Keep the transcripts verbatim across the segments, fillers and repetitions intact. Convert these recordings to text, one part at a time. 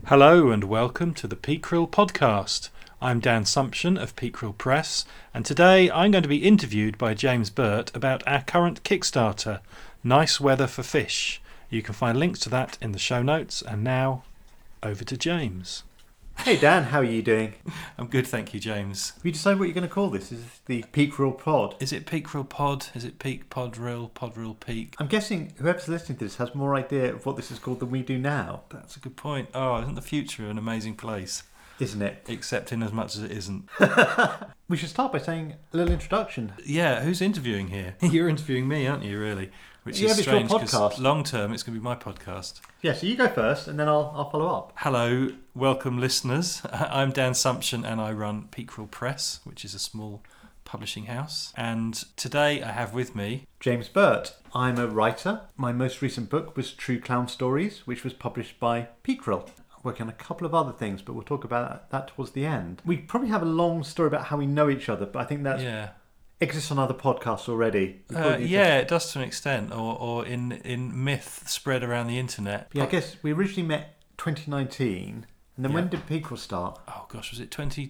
Hello and welcome to the Peakrill podcast. I'm Dan Sumption of Peakrill Press, and today I'm going to be interviewed by James Burt about our current Kickstarter, Nice Weather for Fish. You can find links to that in the show notes, and now over to James. Hey Dan, how are you doing? I'm good, thank you, James. Have you decided what you're going to call this? Is this the Peakrill Pod? Is it Peakrill Pod? Is it Peak Podrill? Podrill Peak? I'm guessing whoever's listening to this has more idea of what this is called than we do now. That's a good point. Oh, isn't the future an amazing place? Isn't it? Except in as much as it isn't. We should start by saying a little introduction. Yeah, who's interviewing here? You're interviewing me, aren't you, really? Which yeah, is it's your strange because podcast. long term it's going to be my podcast. Yeah, so you go first and then I'll, I'll follow up. Hello, welcome listeners. I'm Dan Sumption and I run Peakrill Press, which is a small publishing house. And today I have with me James Burt. I'm a writer. My most recent book was True Clown Stories, which was published by Peakrill. I'm working on a couple of other things, but we'll talk about that towards the end. We probably have a long story about how we know each other, but I think that's... Yeah. exists on other podcasts already. Uh, yeah, it does to an extent, or, or in, in myth spread around the internet. Yeah, I guess we originally met twenty nineteen, and then Yeah. when did Peakrill start? Oh gosh, was it twenty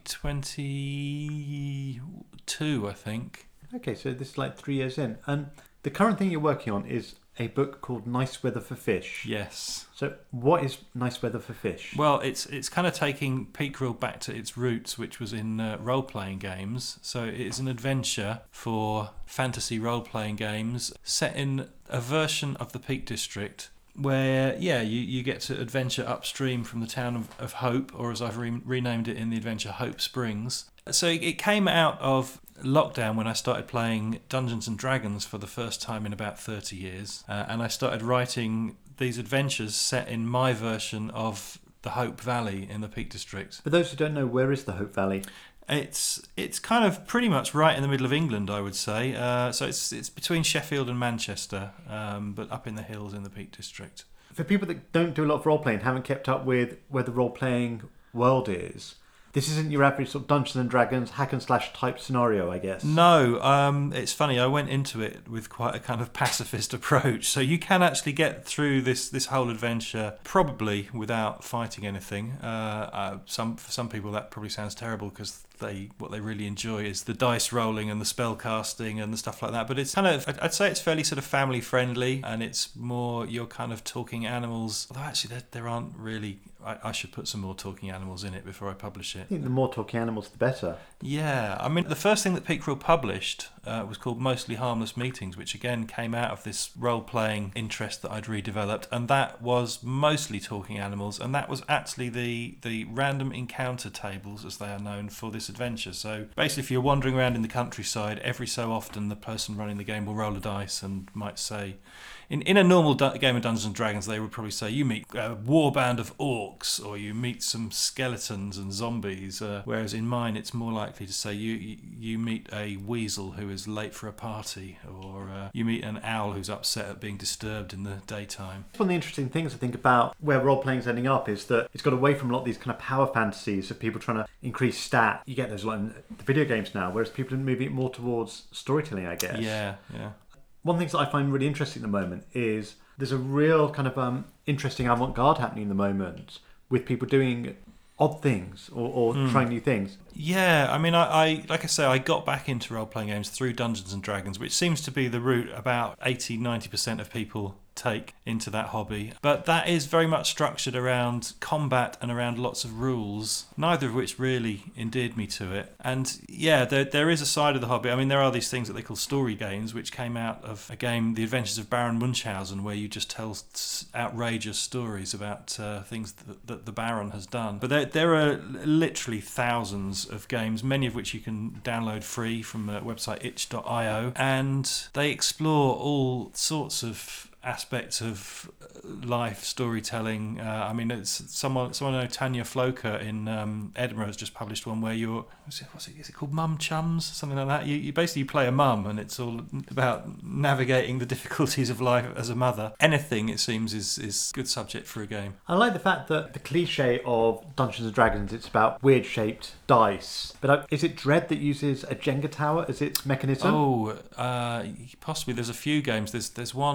twenty-two, I think? Okay, so this is like three years in. And the current thing you're working on is a book called Nice Weather for Fish. Yes. So what is Nice Weather for Fish? Well, it's it's kind of taking Peakrill back to its roots, which was in uh, role-playing games. So it's an adventure for fantasy role-playing games set in a version of the Peak District where, yeah, you, you get to adventure upstream from the town of, of Hope, or as I've re- renamed it in the adventure, Hope Springs. So it came out of lockdown when I started playing Dungeons and Dragons for the first time in about thirty years, uh, and I started writing these adventures set in my version of the Hope Valley in the Peak District. For those who don't know, where is the Hope Valley? It's it's kind of pretty much right in the middle of England, I would say. Uh, so it's it's between Sheffield and Manchester, um, but up in the hills in the Peak District. For people that don't do a lot of role-playing, haven't kept up with where the role-playing world is, this isn't your average sort of Dungeons and Dragons hack and slash type scenario, I guess. No, um, it's funny. I went into it with quite a kind of pacifist approach. So you can actually get through this, this whole adventure probably without fighting anything. Uh, uh, some for some people that probably sounds terrible because they what they really enjoy is the dice rolling and the spell casting and the stuff like that. But it's kind of I'd, I'd say it's fairly sort of family friendly, and it's more you're kind of talking animals. Although actually there, there aren't really. I, I should put some more talking animals in it before I publish it. I think the more talking animals, the better. Yeah, I mean, the first thing that Peakrill published uh, was called Mostly Harmless Meetings, which again came out of this role-playing interest that I'd redeveloped, and that was mostly talking animals, and that was actually the, the random encounter tables, as they are known, for this adventure. So basically, if you're wandering around in the countryside, every so often the person running the game will roll a dice and might say... In in a normal du- game of Dungeons and Dragons, they would probably say you meet a warband of orcs, or you meet some skeletons and zombies. Uh, whereas in mine, it's more likely to say you you, you meet a weasel who is late for a party, or uh, you meet an owl who's upset at being disturbed in the daytime. One of the interesting things I think about where role-playing is ending up is that it's got away from a lot of these kind of power fantasies of people trying to increase stat. You get those a lot in the video games now, whereas people are moving it more towards storytelling, I guess. Yeah, yeah. One of the things that I find really interesting at the moment is there's a real kind of um, interesting avant-garde happening in the moment with people doing odd things or, or mm. trying new things. Yeah, I mean, I, I like I say, I got back into role-playing games through Dungeons and Dragons, which seems to be the route about eighty to ninety percent of people take into that hobby. But that is very much structured around combat and around lots of rules, neither of which really endeared me to it. And yeah, there there is a side of the hobby. I mean, there are these things that they call story games, which came out of a game, The Adventures of Baron Munchausen, where you just tell outrageous stories about uh, things that, that the Baron has done. But there, there are literally thousands of games, many of which you can download free from the website itch dot io, and they explore all sorts of aspects of life storytelling. Uh, I mean, it's someone someone I know, Tanya Floker in um, Edinburgh, has just published one where you're what's it, what's it is it called Mum Chums, something like that. You, you basically play a mum, and it's all about navigating the difficulties of life as a mother. Anything, it seems, is is good subject for a game. I like the fact that the cliche of Dungeons and Dragons, it's about weird shaped dice, but uh, is it Dread that uses a Jenga tower as its mechanism? Oh, uh, possibly. There's a few games. There's there's one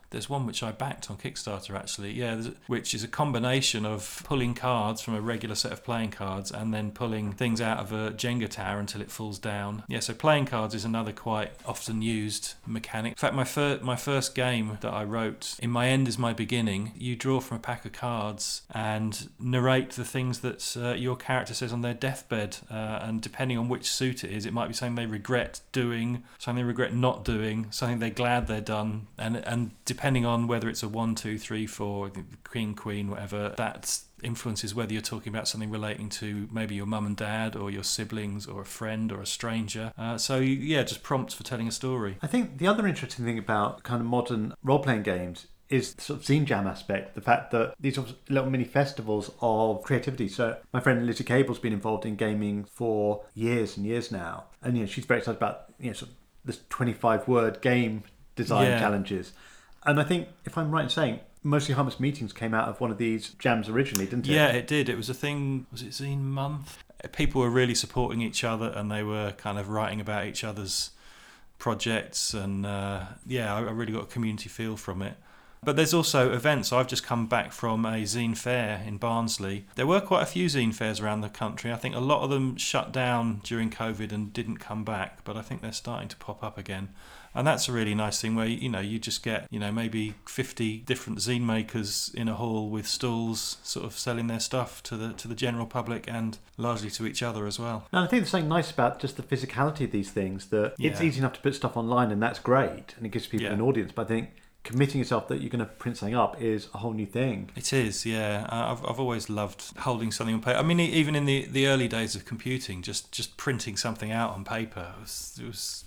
There's one which I backed on Kickstarter, actually, yeah, which is a combination of pulling cards from a regular set of playing cards and then pulling things out of a Jenga tower until it falls down. Yeah, so playing cards is another quite often used mechanic. In fact, my, fir- my first game that I wrote, In My End Is My Beginning, you draw from a pack of cards and narrate the things that uh, your character says on their deathbed, uh, and depending on which suit it is, it might be something they regret doing, something they regret not doing, something they're glad they're done, and and depending on whether it's a one, two, three, four, king, queen, whatever, that influences whether you're talking about something relating to maybe your mum and dad or your siblings or a friend or a stranger. Uh, so yeah, just prompts for telling a story. I think the other interesting thing about kind of modern role-playing games is the sort of zine jam aspect, the fact that these are little mini festivals of creativity. So my friend Lizzie Cable's been involved in gaming for years and years now, and you know she's very excited about you know sort of this twenty-five word game design yeah. challenges. And I think, if I'm right in saying, Mostly Harmless Meetings came out of one of these jams originally, didn't it? Yeah, it did. It was a thing, was it Zine Month? People were really supporting each other and they were kind of writing about each other's projects, and uh, yeah, I really got a community feel from it. But there's also events. I've just come back from a zine fair in Barnsley. There were quite a few zine fairs around the country. I think a lot of them shut down during COVID and didn't come back, but I think they're starting to pop up again. And that's a really nice thing where, you know, you just get, you know, maybe fifty different zine makers in a hall with stalls sort of selling their stuff to the to the general public and largely to each other as well. And I think there's something nice about just the physicality of these things, that yeah. it's easy enough to put stuff online and that's great and it gives people yeah. an audience. But I think committing yourself that you're going to print something up is a whole new thing. It is, yeah. I've I've always loved holding something on paper. I mean, even in the, the early days of computing, just, just printing something out on paper was it was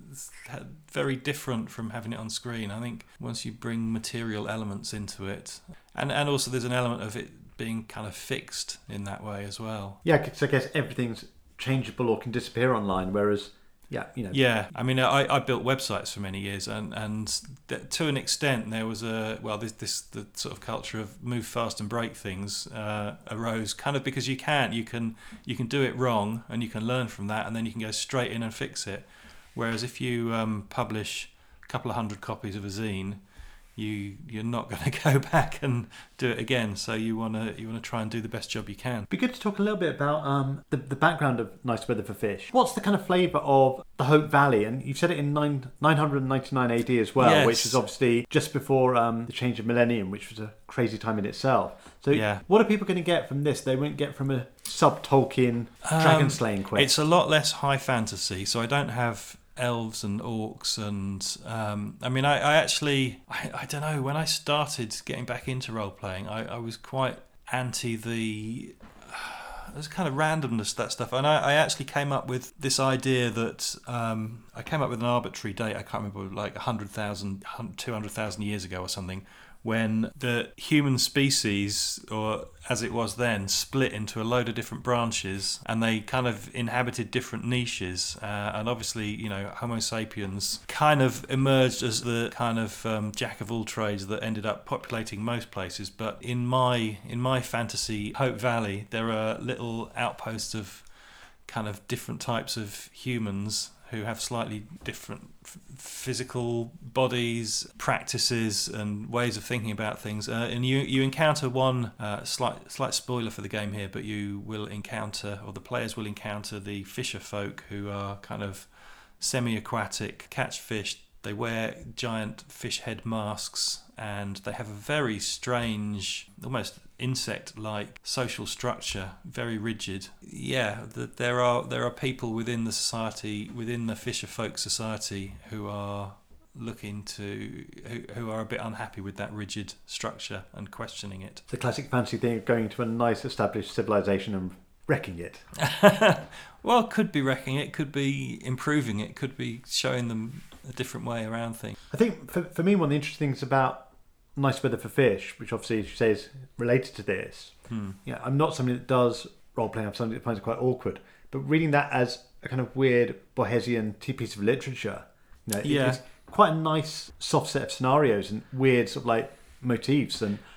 very different from having it on screen. I think once you bring material elements into it, and and also there's an element of it being kind of fixed in that way as well. Yeah, because I guess everything's changeable or can disappear online, whereas Yeah, you know. Yeah, I mean, I, I built websites for many years, and and th- to an extent, there was a well, this this the sort of culture of move fast and break things uh, arose, kind of because you can you can you can do it wrong, and you can learn from that, and then you can go straight in and fix it. Whereas if you um, publish a couple of hundred copies of a zine, you you're not going to go back and do it again. So you want to you want to try and do the best job you can. It'd be good to talk a little bit about um, the the background of Nice Weather for Fish. What's the kind of flavour of the Hope Valley? And you've said it in nine nine hundred ninety nine A D as well, yes. which is obviously just before um, the change of millennium, which was a crazy time in itself. So yeah. what are people going to get from this? They won't get from a sub Tolkien dragon slaying quest. It's a lot less high fantasy, so I don't have elves and orcs, and um, I mean I, I actually I, I don't know, when I started getting back into role playing I, I was quite anti the uh, there's kind of randomness, that stuff, and I, I actually came up with this idea that um, I came up with an arbitrary date, I can't remember, like one hundred thousand, two hundred thousand years ago or something, when the human species, or as it was then, split into a load of different branches, and they kind of inhabited different niches. Uh, and obviously, you know, Homo sapiens kind of emerged as the kind of um, jack of all trades that ended up populating most places. But in my in my fantasy Hope Valley, there are little outposts of kind of different types of humans who have slightly different f- physical bodies, practices, and ways of thinking about things. Uh, and you you encounter one uh, slight slight spoiler for the game here, but you will encounter, or the players will encounter, the fisher folk, who are kind of semi-aquatic, catch fish. They wear giant fish head masks, and they have a very strange, almost insect-like social structure, very rigid. Yeah, the, there are there are people within the society, within the fisher folk society, who are looking to, who, who are a bit unhappy with that rigid structure and questioning it. The classic fantasy thing of going to a nice established civilization and wrecking it. Well, could be wrecking it, could be improving it, could be showing them a different way around things. I think for for me, one of the interesting things about Nice Weather for Fish, which obviously, as you say, is related to this. Hmm. Yeah, I'm not somebody that does role playing. I'm somebody that finds it quite awkward. But reading that as a kind of weird Borgesian piece of literature, you know, yeah. it's quite a nice, soft set of scenarios and weird sort of like motifs. And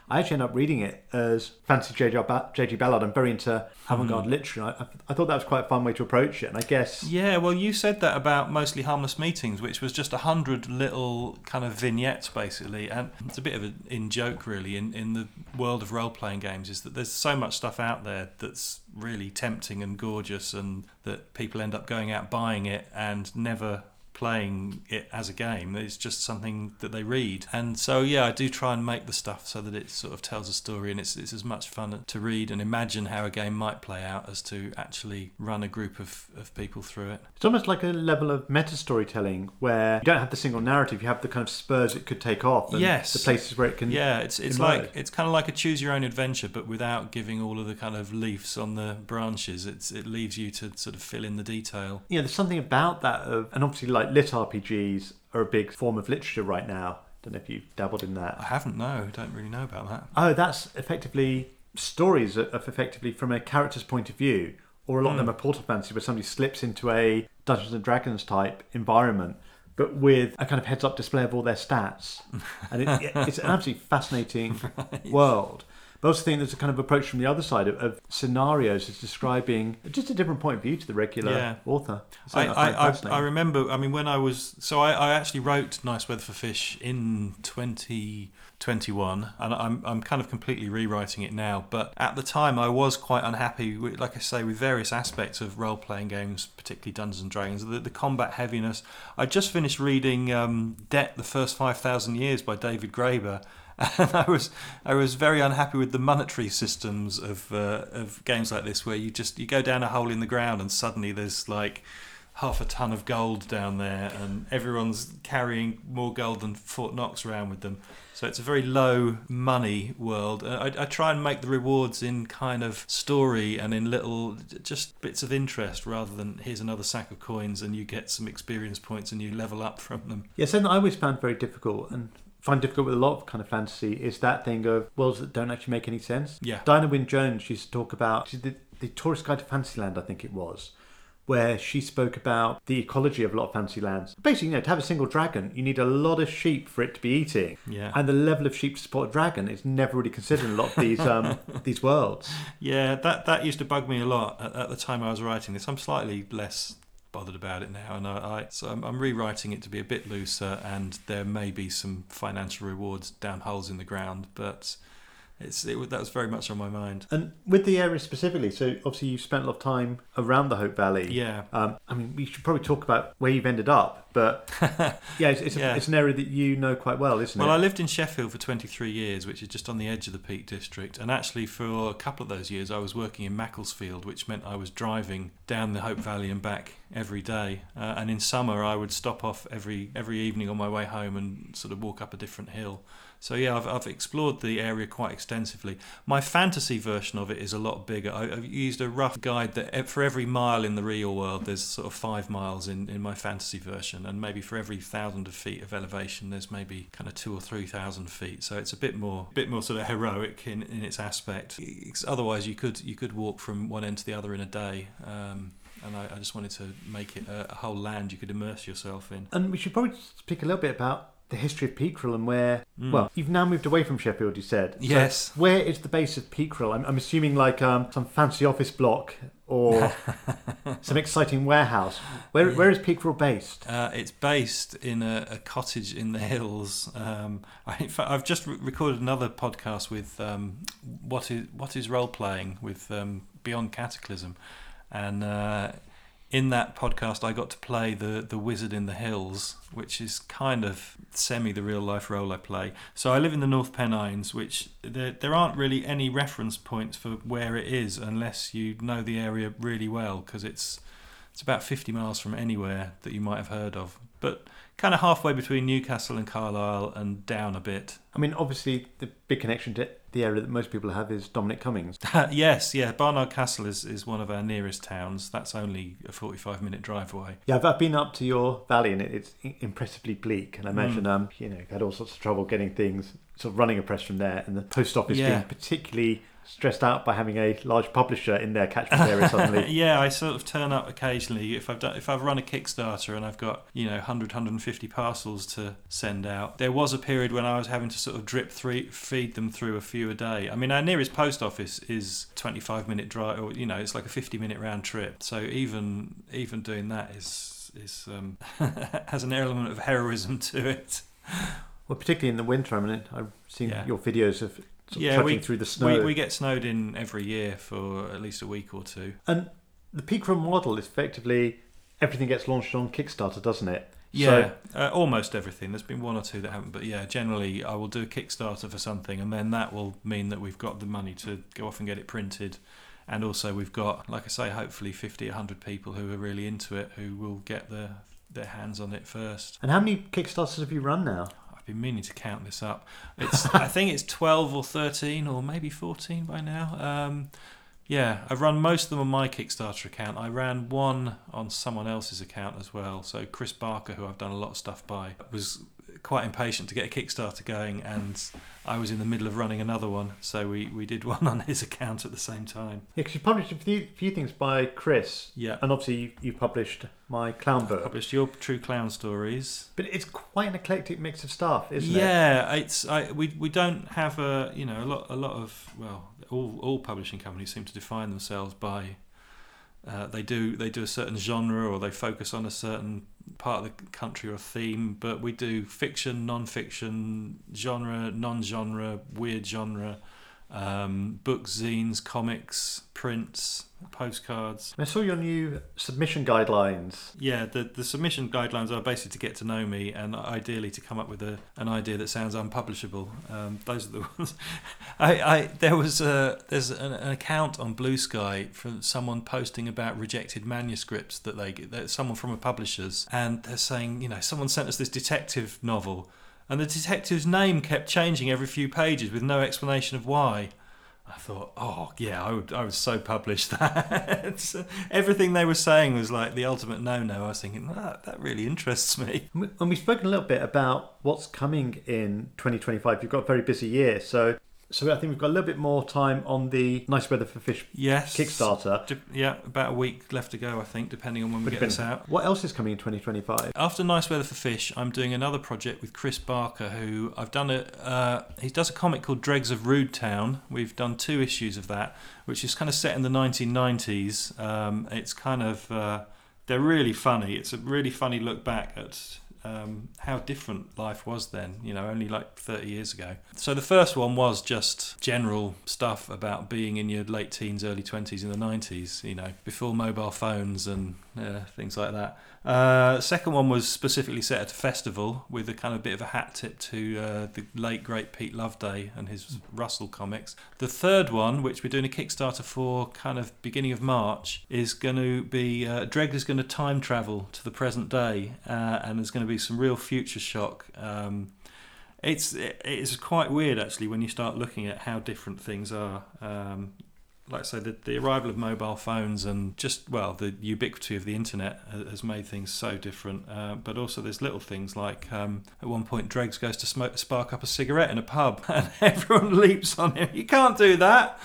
I actually ended up reading it as fancy J G Ballard. I'm very into avant-garde mm. literature. I, I thought that was quite a fun way to approach it, and I guess... Yeah, well, you said that about Mostly Harmless Meetings, which was just a hundred little kind of vignettes, basically, and it's a bit of an in-joke, really, in, in the world of role-playing games, is that there's so much stuff out there that's really tempting and gorgeous, and that people end up going out buying it and never playing it as a game. It's just something that they read. And so, yeah, I do try and make the stuff so that it sort of tells a story, and it's, it's as much fun to read and imagine how a game might play out as to actually run a group of, of people through it. It's almost like a level of meta-storytelling where you don't have the single narrative, you have the kind of spurs it could take off, and yes. the places where it can Yeah, it's it's emerge. like it's kind of like a choose-your-own adventure, but without giving all of the kind of leaves on the branches. It's It leaves you to sort of fill in the detail. Yeah, there's something about that, of, and obviously like lit R P Gs are a big form of literature right now. Don't know if you've dabbled in that. I haven't, no. I don't really know about that. Oh, that's effectively stories of effectively from a character's point of view, or a lot mm. of them are Portal Fantasy, where somebody slips into a Dungeons and Dragons type environment, but with a kind of heads-up display of all their stats. And it, it's an absolutely fascinating right. world. But I also think there's a kind of approach from the other side of, of scenarios is describing just a different point of view to the regular yeah. author. So I, I, I, I remember, I mean, when I was... So I, I actually wrote Nice Weather for Fish in twenty twenty-one, and I'm I'm kind of completely rewriting it now. But at the time, I was quite unhappy, with, like I say, with various aspects of role-playing games, particularly Dungeons and Dragons, the, the combat heaviness. I just finished reading um, Debt, the First five thousand Years by David Graeber, and I was I was very unhappy with the monetary systems of uh, of games like this, where you just you go down a hole in the ground and suddenly there's like half a ton of gold down there, and everyone's carrying more gold than Fort Knox around with them. So it's a very low money world. I, I try and make the rewards in kind of story and in little just bits of interest, rather than here's another sack of coins and you get some experience points and you level up from them. Yeah, something I always found very difficult and find difficult with a lot of kind of fantasy is that thing of worlds that don't actually make any sense. Yeah. Diana Wynne Jones used to talk about the, the Tourist Guide to Fantasyland, I think it was, where she spoke about the ecology of a lot of fantasy lands. Basically, you know, to have a single dragon, you need a lot of sheep for it to be eating. Yeah. And the level of sheep to support a dragon is never really considered in a lot of these um, these worlds. Yeah, that, that used to bug me a lot at, at the time I was writing this. I'm slightly less bothered about it now, and I, I so I'm, I'm rewriting it to be a bit looser, and there may be some financial rewards down holes in the ground, but it's it, that was very much on my mind. And with the area specifically, so obviously you've spent a lot of time around the Hope Valley. Yeah. Um, I mean, we should probably talk about where you've ended up, but yeah, it's it's, yeah. A, it's an area that you know quite well, isn't well, it? Well, I lived in Sheffield for twenty-three years, which is just on the edge of the Peak District, and actually for a couple of those years I was working in Macclesfield, which meant I was driving down the Hope Valley and back every day. Uh, and in summer I would stop off every every evening on my way home and sort of walk up a different hill. So yeah, I've, I've explored the area quite extensively. My fantasy version of it is a lot bigger. I, I've used a rough guide that for every mile in the real world, there's sort of five miles in, in my fantasy version, and maybe for every thousand of feet of elevation, there's maybe kind of two or three thousand feet. So it's a bit more, bit more sort of heroic in, in its aspect. It's, otherwise, you could you could walk from one end to the other in a day. Um, And I, I just wanted to make it a, a whole land you could immerse yourself in. And we should probably speak a little bit about the history of Peakrill and where, mm. well, you've now moved away from Sheffield, you said. Yes. So where is the base of Peakrill? I'm, I'm assuming like um, some fancy office block or some exciting warehouse. Where Where is Peakrill based? Uh, it's based in a, a cottage in the hills. Um, I, in fact, I've just re- recorded another podcast with um, what is what is role playing with um, Beyond Cataclysm. And uh, in that podcast, I got to play the, the Wizard in the Hills, which is kind of semi the real life role I play. So I live in the North Pennines, which there there aren't really any reference points for where it is unless you know the area really well, because it's it's about fifty miles from anywhere that you might have heard of. But kind of halfway between Newcastle and Carlisle and down a bit. I mean, obviously, the big connection to the area that most people have is Dominic Cummings. Yes, yeah. Barnard Castle is, is one of our nearest towns. That's only a forty-five minute drive away. Yeah, I've, I've been up to your valley and it, it's impressively bleak. And I imagine, mm. um, you know, you've had all sorts of trouble getting things, sort of running a press from there, and the post office yeah. being particularly stressed out by having a large publisher in their catchment area suddenly. Yeah, I sort of turn up occasionally if I've done if I've run a Kickstarter and I've got, you know, one hundred, one hundred fifty parcels to send out. There was a period when I was having to sort of drip three, feed them through a few a day. I mean, our nearest post office is twenty-five minute drive, or you know, it's like a fifty minute round trip. So even even doing that is is um, has an element of heroism to it. Well, particularly in the winter. I mean, I've seen Yeah. your videos of sort of Yeah, trudging we, through the snow. we we get snowed in every year for at least a week or two. And the Pickrell model is effectively everything gets launched on Kickstarter, doesn't it? Yeah, so, uh, almost everything. There's been one or two that haven't, but yeah, generally I will do a Kickstarter for something, and then that will mean that we've got the money to go off and get it printed. And also we've got, like I say, hopefully fifty, one hundred people who are really into it who will get their, their hands on it first. And how many Kickstarters have you run now? I've been meaning to count this up. It's I think it's twelve or thirteen or maybe fourteen by now. Um, yeah, I've run most of them on my Kickstarter account. I ran one on someone else's account as well. So Chris Barker, who I've done a lot of stuff by, was quite impatient to get a Kickstarter going, and I was in the middle of running another one, so we, we did one on his account at the same time. Yeah, because you published a few, few things by Chris. Yeah. And obviously you, you published my clown book. Published your True Clown Stories. But it's quite an eclectic mix of stuff, isn't Yeah, it? it's I, we we don't have a you know a lot a lot of well all all publishing companies seem to define themselves by uh, they do they do a certain genre, or they focus on a certain part of the country or theme, but we do fiction, non-fiction, genre, non-genre, weird genre, um, books, zines, comics, prints, postcards. I saw your new submission guidelines. Yeah, the, the submission guidelines are basically to get to know me, and ideally to come up with a, an idea that sounds unpublishable. Um, those are the ones. I, I there was a there's an, an account on Blue Sky from someone posting about rejected manuscripts that they get. That someone from a publisher's, and they're saying, you know, someone sent us this detective novel, and the detective's name kept changing every few pages with no explanation of why. I thought, oh yeah, I would, I would so publish that. Everything they were saying was like the ultimate no-no. I was thinking, that that really interests me. And we've spoken a little bit about what's coming in twenty twenty-five. You've got a very busy year, so so I think we've got a little bit more time on the Nice Weather for Fish yes. Kickstarter. Yeah, about a week left to go, I think, depending on when we get this out. What else is coming in twenty twenty-five? After Nice Weather for Fish, I'm doing another project with Chris Barker, who I've done a. Uh, he does a comic called Dregs of Rude Town. We've done two issues of that, which is kind of set in the nineteen nineties. Um, it's kind of uh, they're really funny. It's a really funny look back at um, how different life was then, you know, only like thirty years ago. So the first one was just general stuff about being in your late teens, early twenties in the nineties, you know, before mobile phones and uh, things like that. Uh, second one was specifically set at a festival with a kind of bit of a hat tip to uh, the late great Pete Loveday and his Russell comics. The third one, which we're doing a Kickstarter for kind of beginning of March, is going to be uh, Dreg is going to time travel to the present day, uh, and there's going to be some real future shock. Um, it's it's quite weird actually when you start looking at how different things are. Um, Like I say, the, the arrival of mobile phones and just, well, the ubiquity of the internet has made things so different. Uh, but also there's little things like, um, at one point, Dregs goes to smoke, spark up a cigarette in a pub and everyone leaps on him. You can't do that!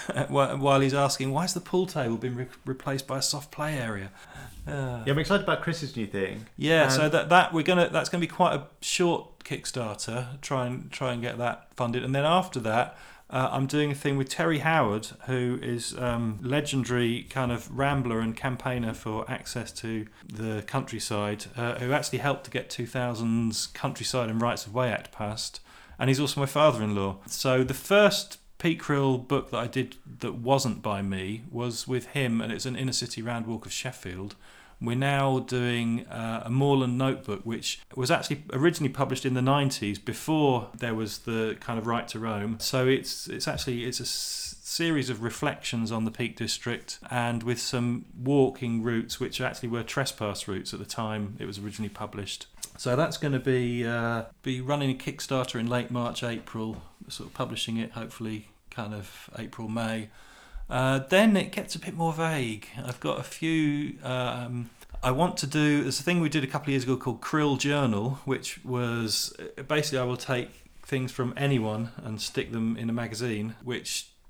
While he's asking, why has the pool table been re- replaced by a soft play area? Uh, yeah, I'm excited about Chris's new thing. Yeah, and so that, that we're gonna that's gonna be quite a short Kickstarter. Try and try and get that funded, and then after that, Uh, I'm doing a thing with Terry Howard, who is um, legendary kind of rambler and campaigner for access to the countryside, uh, who actually helped to get two thousand's Countryside and Rights of Way Act passed, and he's also my father-in-law. So the first Pickrell book that I did that wasn't by me was with him, and it's an inner city round walk of Sheffield. We're now doing uh, a Moorland notebook, which was actually originally published in the nineties before there was the kind of right to roam. So it's it's actually it's a s- series of reflections on the Peak District, and with some walking routes which actually were trespass routes at the time it was originally published. So that's going to be uh, be running a Kickstarter in late March, April, sort of publishing it hopefully kind of April, May. Uh, then it gets a bit more vague. I've got a few. Um, I want to do. There's a thing we did a couple of years ago called Krill Journal, which was basically I will take things from anyone and stick them in a magazine, which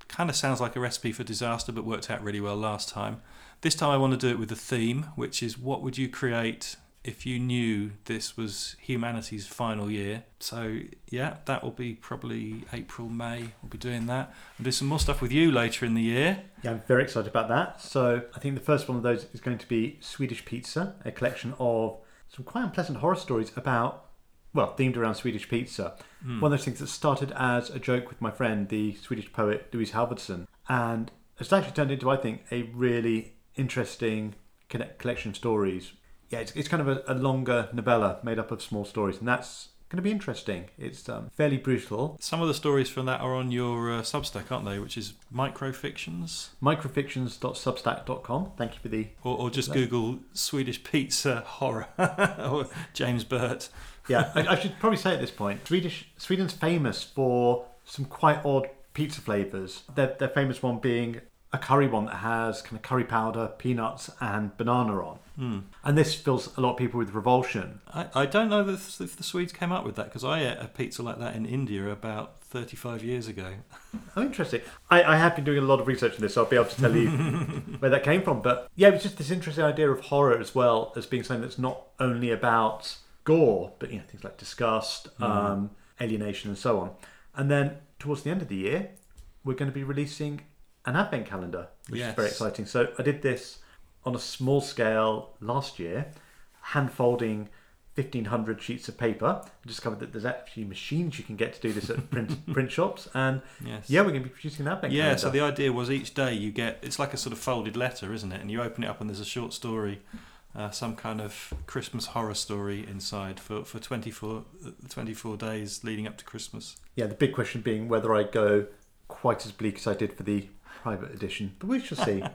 kind of sounds like a recipe for disaster, but worked out really well last time. This time I want to do it with a theme, which is what would you create if you knew this was humanity's final year. So yeah, that will be probably April, May. We'll be doing that. I'll do some more stuff with you later in the year. Yeah, I'm very excited about that. So I think the first one of those is going to be Swedish Pizza, a collection of some quite unpleasant horror stories about, well, themed around Swedish pizza. Mm. One of those things that started as a joke with my friend, the Swedish poet Louise Halvorsen, and it's actually turned into, I think, a really interesting collection of stories. Yeah, it's, it's kind of a, a longer novella made up of small stories, and that's going to be interesting. It's um, fairly brutal. Some of the stories from that are on your uh, Substack, aren't they? Which is Microfictions? microfictions dot substack dot com. Thank you for the... Or, or just Google Swedish pizza horror or James Burt. Yeah, I, I should probably say at this point, Swedish Sweden's famous for some quite odd pizza flavours. Their, their famous one being a curry one that has kind of curry powder, peanuts and banana on. Mm. And this fills a lot of people with revulsion. I, I don't know if, if the Swedes came up with that, because I ate a pizza like that in India about thirty-five years ago. Oh, interesting. I, I have been doing a lot of research on this, so I'll be able to tell you where that came from. But yeah, it's just this interesting idea of horror as well as being something that's not only about gore, but you know, things like disgust, mm. um, alienation and so on. And then towards the end of the year, we're going to be releasing an advent calendar, which yes. is very exciting. So I did this on a small scale last year, hand folding fifteen hundred sheets of paper. I discovered that there's actually machines you can get to do this at print print shops, and yes. yeah, we're going to be producing an advent yeah, calendar. So the idea was each day you get, it's like a sort of folded letter, isn't it? And you open it up and there's a short story, uh, some kind of Christmas horror story inside for, for twenty-four, twenty-four days leading up to Christmas. Yeah, the big question being whether I go quite as bleak as I did for the private edition, but we shall see.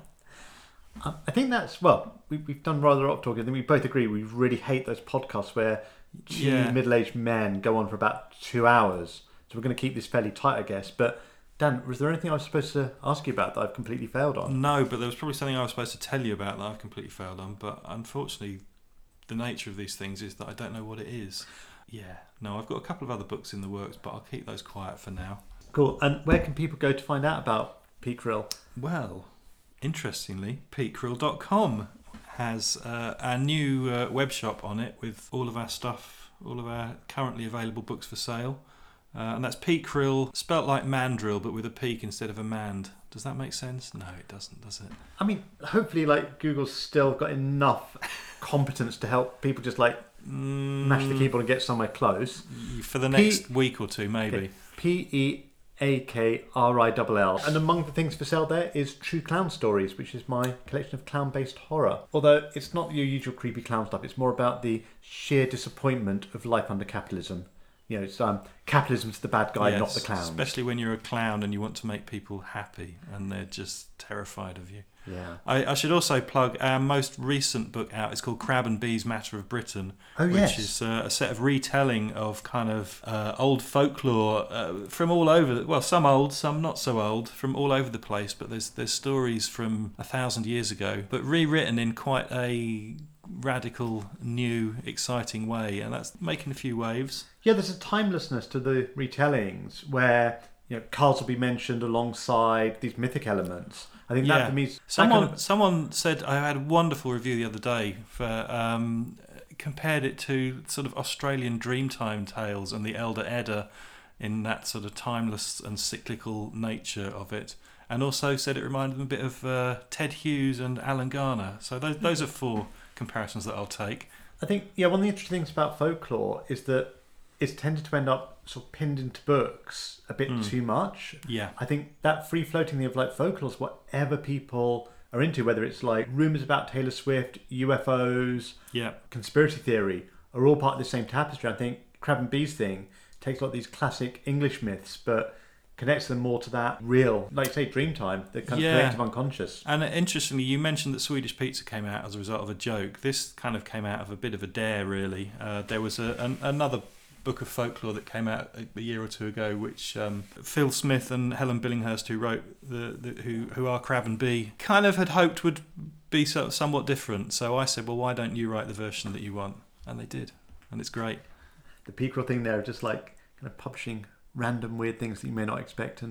um, I think that's, well, we, we've done rather a lot of talking. I think we both agree we really hate those podcasts where two yeah. middle-aged men go on for about two hours. So we're going to keep this fairly tight, I guess. But Dan, was there anything I was supposed to ask you about that I've completely failed on? No, but there was probably something I was supposed to tell you about that I've completely failed on. But unfortunately, the nature of these things is that I don't know what it is. Yeah, no, I've got a couple of other books in the works, but I'll keep those quiet for now. Cool. And where can people go to find out about Pete Krill? Well, interestingly, pete krill dot com has uh, our new uh, web shop on it with all of our stuff, all of our currently available books for sale. Uh, and that's Pete Krill, spelt like mandrill, but with a peak instead of a mand. Does that make sense? No, it doesn't, does it? I mean, hopefully, like, Google's still got enough competence to help people just, like, mm, mash the keyboard and get somewhere close. For the next P- week or two, maybe. Okay. P E A K R I L L. And among the things for sale there is True Clown Stories, which is my collection of clown-based horror. Although it's not your usual creepy clown stuff. It's more about the sheer disappointment of life under capitalism. You know, it's um, capitalism's the bad guy, yes, not the clown. Especially when you're a clown and you want to make people happy and they're just terrified of you. Yeah. I, I should also plug our most recent book out. It's called Crab and Bees Matter of Britain, oh, which yes. is uh, a set of retelling of kind of uh, old folklore uh, from all over. Well, some old, some not so old, from all over the place. But there's there's stories from a thousand years ago, but rewritten in quite a radical, new, exciting way, and that's making a few waves. Yeah, there's a timelessness to the retellings where, you know, cards will be mentioned alongside these mythic elements. I think that yeah. for me, someone kind of... someone said, I had a wonderful review the other day for um, compared it to sort of Australian Dreamtime tales and the Elder Edda in that sort of timeless and cyclical nature of it. And also said it reminded them a bit of uh, Ted Hughes and Alan Garner. So those those are four comparisons that I'll take. I think, yeah, one of the interesting things about folklore is that it's tended to end up sort of pinned into books a bit mm. too much. Yeah. I think that free-floating thing of like folklore is whatever people are into, whether it's like rumours about Taylor Swift, U F Os, yeah. conspiracy theory, are all part of the same tapestry. I think Crab and Bees thing takes a lot of these classic English myths, but connects them more to that real, like say Dreamtime, the kind of yeah. collective unconscious. And interestingly, you mentioned that Swedish Pizza came out as a result of a joke. This kind of came out of a bit of a dare, really. Uh, there was a, an, another book of folklore that came out a, a year or two ago, which um, Phil Smith and Helen Billinghurst, who wrote the, the who who are Crab and Bee, kind of had hoped would be so, somewhat different. So I said, well, why don't you write the version that you want? And they did, and it's great. The Pete Krill thing there, just like kind of publishing random weird things that you may not expect, and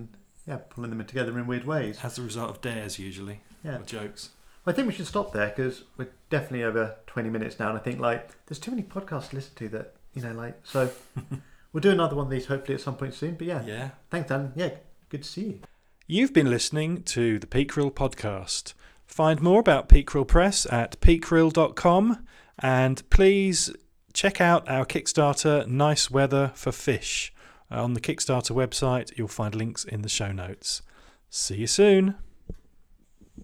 yeah, pulling them together in weird ways. As a result of dares, usually. Yeah. Or jokes. Well, I think we should stop there because we're definitely over twenty minutes now, and I think like there's too many podcasts to listen to that, you know, like so. We'll do another one of these hopefully at some point soon. But yeah, Yeah. Thanks, Dan. Yeah, good to see you. You've been listening to the Peakrill podcast. Find more about Peakrill Press at peakrill dot com, and please check out our Kickstarter Nice Weather for Fish. On the Kickstarter website, you'll find links in the show notes. See you soon.